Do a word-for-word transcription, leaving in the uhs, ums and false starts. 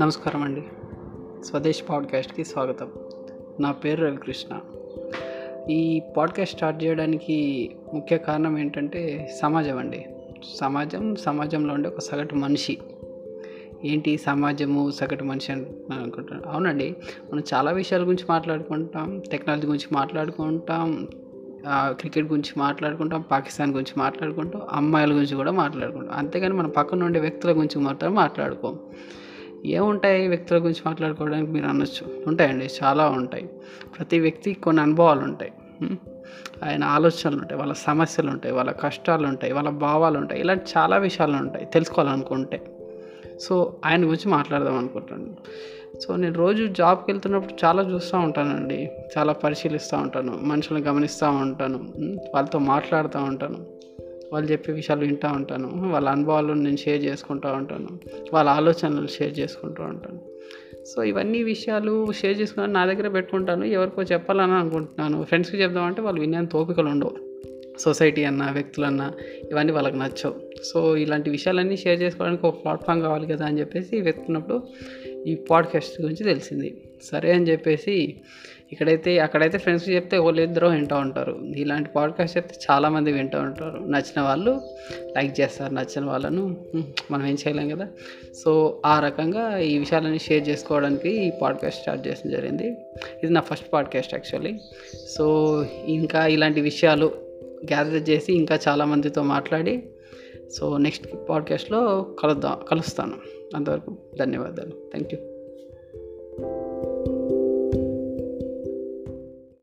నమస్కారం అండి. స్వదేశ్ పాడ్కాస్ట్కి స్వాగతం. నా పేరు రవికృష్ణ. ఈ పాడ్కాస్ట్ స్టార్ట్ చేయడానికి ముఖ్య కారణం ఏంటంటే సమాజం అండి. సమాజం సమాజంలో ఉండే ఒక సగటు మనిషి. ఏంటి సమాజము సగటు మనిషి అని అనుకుంటాను. అవునండి, మనం చాలా విషయాల గురించి మాట్లాడుకుంటాం. టెక్నాలజీ గురించి మాట్లాడుకుంటాం, క్రికెట్ గురించి మాట్లాడుకుంటాం, పాకిస్తాన్ గురించి మాట్లాడుకుంటాం, అమ్మాయిల గురించి కూడా మాట్లాడుకుంటాం. అంతేగాని మన పక్కన ఉండే వ్యక్తుల గురించి మాత్రం మాట్లాడుకోం. ఏముంటాయి వ్యక్తుల గురించి మాట్లాడుకోవడానికి మీరు అనొచ్చు. ఉంటాయండి, చాలా ఉంటాయి. ప్రతి వ్యక్తికి కొన్ని అనుభవాలు ఉంటాయి, ఆయన ఆలోచనలు ఉంటాయి, వాళ్ళ సమస్యలు ఉంటాయి, వాళ్ళ కష్టాలు ఉంటాయి, వాళ్ళ భావాలు ఉంటాయి. ఇలాంటి చాలా విషయాలు ఉంటాయి తెలుసుకోవాలనుకుంటే. సో ఆయన గురించి మాట్లాడదాం అనుకుంటున్నాను. సో నేను రోజు జాబ్కి వెళ్తున్నప్పుడు చాలా చూస్తూ ఉంటానండి, చాలా పరిశీలిస్తూ ఉంటాను, మనుషులను గమనిస్తూ ఉంటాను, వాళ్ళతో మాట్లాడుతూ ఉంటాను, వాళ్ళు చెప్పే విషయాలు వింటూ ఉంటాను, వాళ్ళ అనుభవాలను నేను షేర్ చేసుకుంటూ ఉంటాను, వాళ్ళ ఆలోచనలు షేర్ చేసుకుంటూ ఉంటాను. సో ఇవన్నీ విషయాలు షేర్ చేసుకుని నా దగ్గర పెట్టుకుంటాను. ఎవరికో చెప్పాలని అనుకుంటున్నాను, ఫ్రెండ్స్కి చెప్దామంటే వాళ్ళు వినేంత ఓపికలు ఉండవు. సొసైటీ అన్న వ్యక్తులన్నా ఇవన్నీ వాళ్ళకి నచ్చవు. సో ఇలాంటి విషయాలన్నీ షేర్ చేసుకోవడానికి ఒక ప్లాట్ఫామ్ కావాలి కదా అని చెప్పేసి వెతుకున్నప్పుడు ఈ పాడ్కాస్ట్ గురించి తెలిసింది. సరే అని చెప్పేసి ఇక్కడైతే అక్కడైతే ఫ్రెండ్స్కి చెప్తే వాళ్ళు ఇద్దరు వింటూ ఉంటారు. ఇలాంటి పాడ్కాస్ట్ చెప్తే చాలామంది వింటూ ఉంటారు. నచ్చిన వాళ్ళు లైక్ చేస్తారు, నచ్చిన వాళ్ళను మనం ఏం చేయలేం కదా. సో ఆ రకంగా ఈ విషయాలన్నీ షేర్ చేసుకోవడానికి ఈ పాడ్కాస్ట్ స్టార్ట్ చేసిన జరిగింది. ఇది నా ఫస్ట్ పాడ్కాస్ట్ యాక్చువల్లీ. సో ఇంకా ఇలాంటి విషయాలు గ్యాదర్ చేసి ఇంకా చాలామందితో మాట్లాడి సో నెక్స్ట్ పాడ్కాస్ట్లో కలుద్దాం కలుస్తాను. అంతవరకు ధన్యవాదాలు. Thank you.